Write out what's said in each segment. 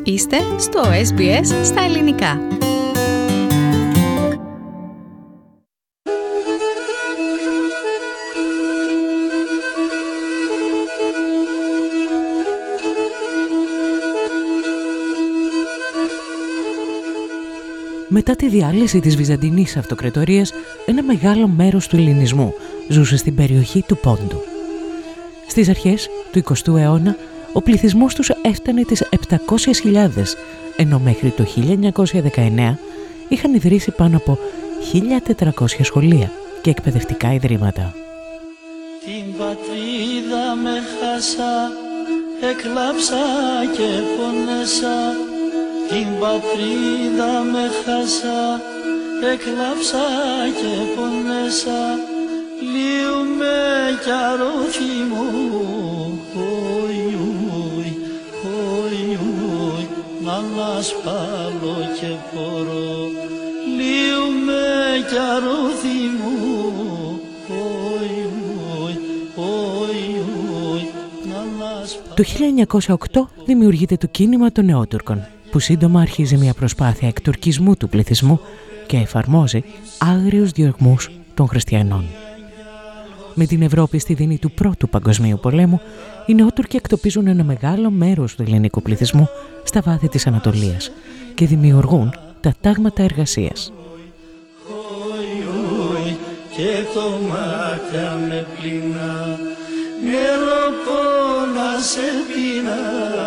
Είστε στο SBS στα ελληνικά. Μετά τη διάλυση της Βυζαντινής Αυτοκρατορίας, ένα μεγάλο μέρος του ελληνισμού ζούσε στην περιοχή του Πόντου. Στις αρχές του 20ου αιώνα, ο πληθυσμός τους έφτανε τις 700.000, ενώ μέχρι το 1919 είχαν ιδρύσει πάνω από 1.400 σχολεία και εκπαιδευτικά ιδρύματα. Την πατρίδα με χάσα, εκλάψα και πονέσα. Την πατρίδα με χάσα, εκλάψα και πονέσα. Λύουμε κι αρώθη μου, να ανασπάλω και φορώ. Λύουμε κι αρώθη μου, να ανασπάλω. Το 1908 δημιουργείται το κίνημα των Νεότουρκων, που σύντομα αρχίζει μια προσπάθεια εκτουρκισμού του πληθυσμού και εφαρμόζει άγριους διωγμούς των χριστιανών. Με την Ευρώπη στη δίνη του Πρώτου Παγκοσμίου Πολέμου, οι Νεότουρκοι εκτοπίζουν ένα μεγάλο μέρος του ελληνικού πληθυσμού στα βάθη της Ανατολίας και δημιουργούν τα τάγματα εργασίας. Και το μάτια με πλήνα, νεροπόνα σε πίνα.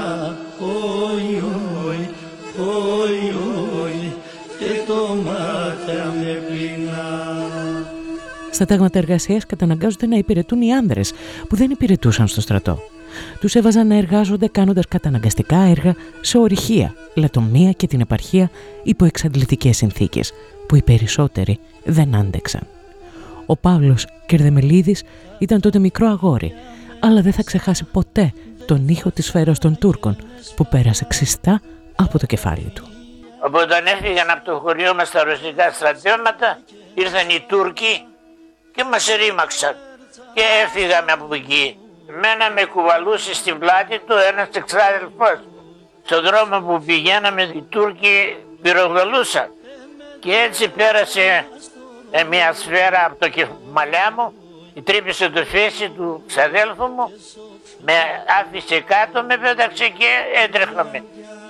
Και το μάτια με πλήνα. Στα τάγματα εργασίας καταναγκάζονται να υπηρετούν οι άνδρες που δεν υπηρετούσαν στο στρατό. Τους έβαζαν να εργάζονται κάνοντας καταναγκαστικά έργα σε ορυχεία, λατομεία και την επαρχία υπό εξαντλητικές συνθήκες που οι περισσότεροι δεν άντεξαν. Ο Παύλος Κερδεμελίδης ήταν τότε μικρό αγόρι, αλλά δεν θα ξεχάσει ποτέ τον ήχο της σφαίρας των Τούρκων που πέρασε ξιστά από το κεφάλι του. Όταν έφυγαν από το χωριό μας τα ρωσικά στρατιώματα, ήρθαν οι Τούρκοι και μας ρήμαξαν και έφυγαμε από εκεί. Μένα με κουβαλούσε στην πλάτη του ένας εξάδελφος. Στον δρόμο που πηγαίναμε οι Τούρκοι πυροβολούσαν και έτσι πέρασε μια σφαίρα από το κεφαλιά μου, τρύπησε το φέση του ξαδέλφου μου, με άφησε κάτω, με πέταξε και έτρεχαμε.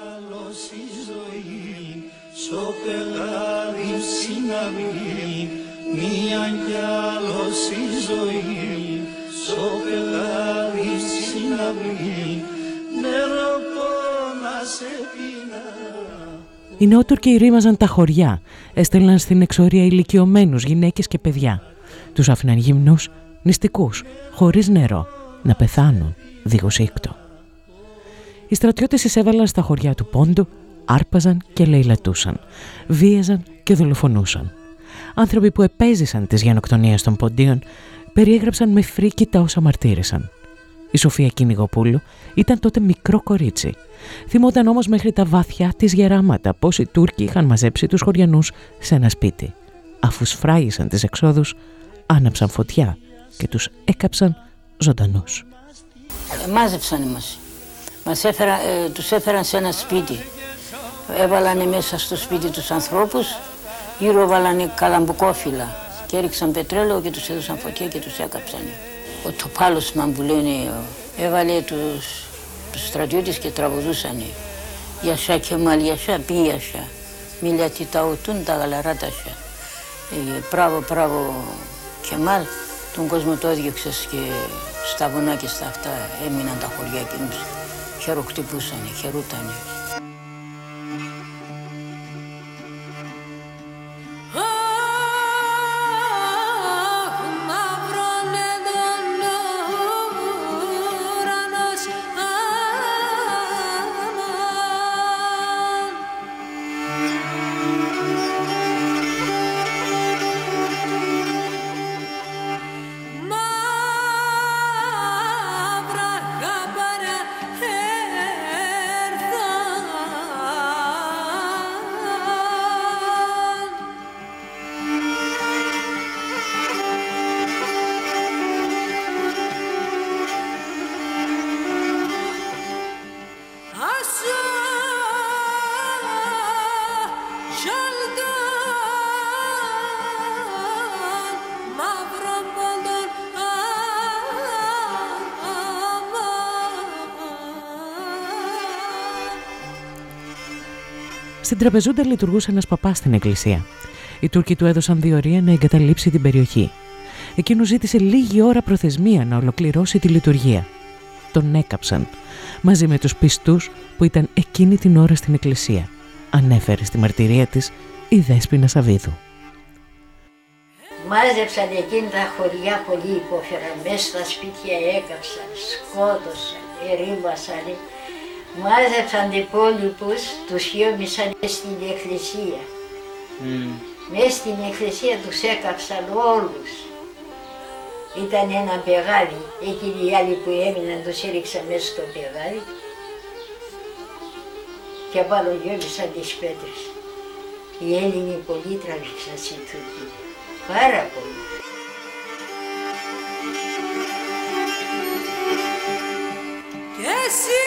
Μία κι άλλος η ζωή, σοπελάρι συναυλή, νεροπόνα σε πίνα. Οι Νεότουρκοι ρήμαζαν τα χωριά, έστελναν στην εξορία ηλικιωμένους, γυναίκες και παιδιά. Τους άφηναν γυμνούς, νηστικούς, χωρίς νερό, να πεθάνουν δίχως ήκτο. Οι στρατιώτες εισέβαλαν στα χωριά του Πόντου, άρπαζαν και λαιλατούσαν, βίαζαν και δολοφονούσαν. Άνθρωποι που επέζησαν τις γενοκτονίες των Ποντίων περιέγραψαν με φρίκη τα όσα μαρτύρησαν. Η Σοφία Κυνηγοπούλου ήταν τότε μικρό κορίτσι. Θυμόταν όμως μέχρι τα βαθιά της γεράματα πως οι Τούρκοι είχαν μαζέψει τους χωριανούς σε ένα σπίτι. Αφού σφράγισαν τις εξόδους, άναψαν φωτιά και τους έκαψαν ζωντανούς. Μάζεψαν μας. Τους έφεραν σε ένα σπίτι. Έβαλανε μέσα στο σπίτι τους ανθρώπους, γύρω βάλανε καλαμπουκόφυλλα και έριξαν πετρέλαιο και τους έδωσαν φωτιά και τους έκαψαν. Ο Τοπάλωσμαν που λένε έβαλε τους στρατιώτες και τραγουδούσανε. Γιασά και μαλ, γιασά, πι γιασά, μιλιατί τα οτούν τα γαλαράτασια. Μπράβο Κεμάλ, τον κόσμο το έδιωξες και στα βουνά και στα αυτά έμειναν τα χωριά και εμείς χεροκτυπούσανε, χαιρούτανε. Άσο Στην τραπεζούντα λειτουργούσε ένας παπάς στην εκκλησία. Οι Τούρκοι του έδωσαν διορία να εγκαταλείψει την περιοχή. Εκείνος ζήτησε λίγη ώρα προθεσμία να ολοκληρώσει τη λειτουργία. Τον έκαψαν μαζί με τους πιστούς που ήταν εκείνη την ώρα στην εκκλησία, ανέφερε στη μαρτυρία της η Δέσποινα Σαββίδου. Μάζεψαν εκείνα τα χωριά πολύ υπόφερα, μέσα στα σπίτια έκαψαν, σκότωσαν, ερήμασαν. Μάζεψαν οι υπόλοιπους, τους χιόμισαν στην εκκλησία. Μέσα στην εκκλησία τους έκαψαν όλους. Ήταν ένα πεγάδι, εκείνοι οι άλλοι που έμειναν τους έριξαν μέσα στο πεγάδι και απάνω γιόμισαν τις πέτρες. Οι Έλληνοι πολύ τραβήξαν στην Τουρκία, πάρα πολύ. Και εσύ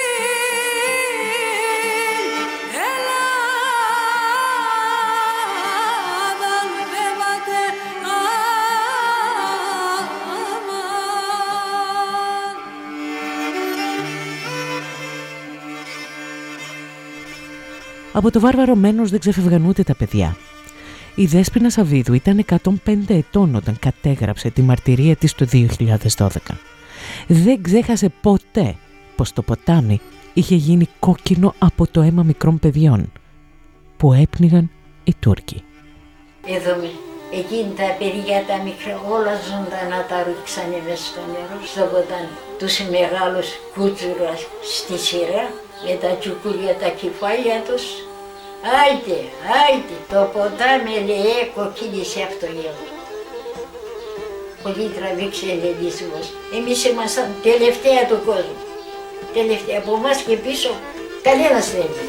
Από το βάρβαρο μένος δεν ξεφευγαν ούτε τα παιδιά. Η Δέσποινα Σαββίδου ήταν 105 ετών όταν κατέγραψε τη μαρτυρία της το 2012. Δεν ξέχασε ποτέ πως το ποτάμι είχε γίνει κόκκινο από το αίμα μικρών παιδιών που έπνιγαν οι Τούρκοι. Εδώ εκείνη τα παιδιά τα μικρά όλα ζωντανά τα ρίξανε μέσα στο νερό, στο ποτάμι. Τους μεγάλους κούτσουρας στη σειρά με τα τσουκούλια τα κεφάλια τους. Άιτε, άιτε, το ποτάμι λέει κοκκίνησε αυτό γέλο. Πολύ τραβήξε ελληνισμός. Εμείς ήμασταν τελευταία του κόσμου. Τελευταία από εμάς και πίσω κανένας δεν είναι.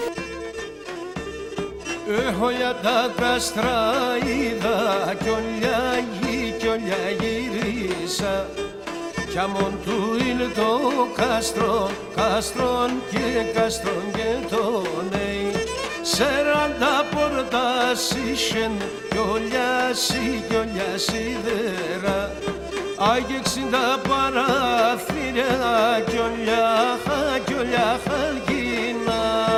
Έχω για τα κάστρα είδα κι ολιά γυρίσα κι αμον του είναι το κάστρο, κάστρον και κάστρον και το νέι. Σέραντα πόρτας είχεν κι ολιά σίδερα άγι 60 παραθύρια κι ολιά χαλκίνα.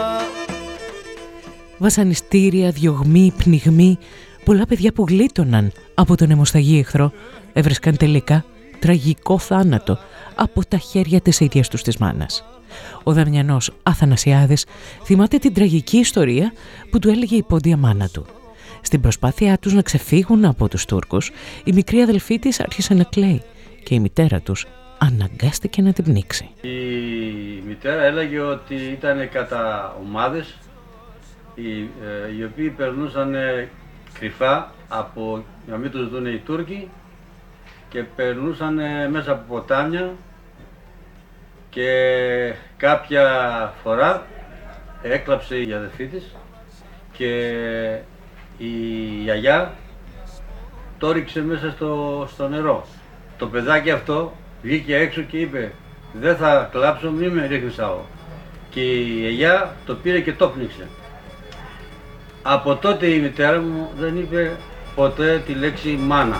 Βασανιστήρια, διωγμοί, πνιγμοί, πολλά παιδιά που γλίτωναν από τον αιμοσταγή εχθρό έβρισκαν τελικά τραγικό θάνατο από τα χέρια της ίδιας τους της μάνας. Ο Δαμιανός Αθανασιάδης θυμάται την τραγική ιστορία που του έλεγε η πόντια μάνα του. Στην προσπάθειά τους να ξεφύγουν από τους Τούρκους, η μικρή αδελφή της άρχισε να κλαίει και η μητέρα τους αναγκάστηκε να την πνίξει. Η μητέρα έλεγε ότι ήταν κατά ομάδες οι οποίοι περνούσαν κρυφά από να μην τους δουν οι Τούρκοι και περνούσαν μέσα από ποτάμια και κάποια φορά έκλαψε η αδελφή της και η γιαγιά το ρίξε μέσα στο νερό. Το παιδάκι αυτό βγήκε έξω και είπε «Δεν θα κλάψω, μη με ρίχνεις άλλο». Και η γιαγιά το πήρε και το πνίξε. Από τότε η μητέρα μου δεν είπε ποτέ τη λέξη μάνα.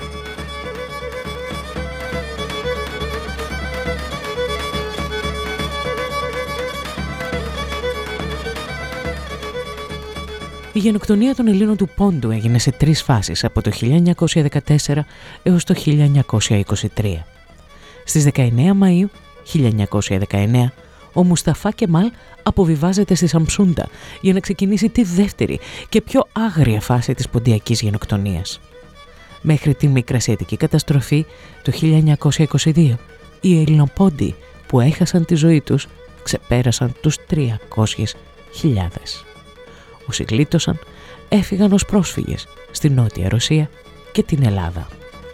Η γενοκτονία των Ελλήνων του Πόντου έγινε σε 3 φάσεις από το 1914 έως το 1923. Στις 19 Μαΐου 1919 ο Μουσταφά Κεμάλ αποβιβάζεται στη Σαμψούντα για να ξεκινήσει τη δεύτερη και πιο άγρια φάση της ποντιακής γενοκτονίας. Μέχρι τη Μικρασιατική καταστροφή το 1922 οι Ελληνοπόντιοι που έχασαν τη ζωή τους ξεπέρασαν τους 300.000. Όσοι γλίτωσαν έφυγαν ως πρόσφυγες στη Νότια Ρωσία και την Ελλάδα.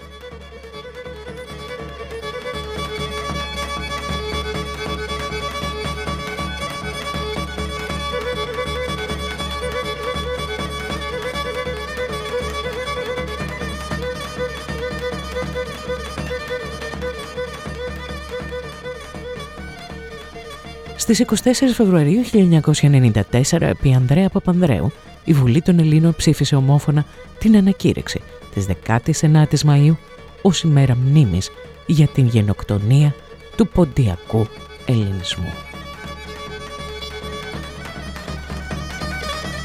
Στις 24 Φεβρουαρίου 1994, επί Ανδρέα Παπανδρέου, η Βουλή των Ελλήνων ψήφισε ομόφωνα την ανακήρυξη της 19ης Μαΐου ως ημέρα μνήμης για την γενοκτονία του ποντιακού ελληνισμού.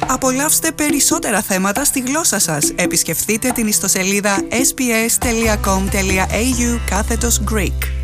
Απολαύστε περισσότερα θέματα στη γλώσσα σας. Επισκεφτείτε την ιστοσελίδα sbs.com.au/Greek.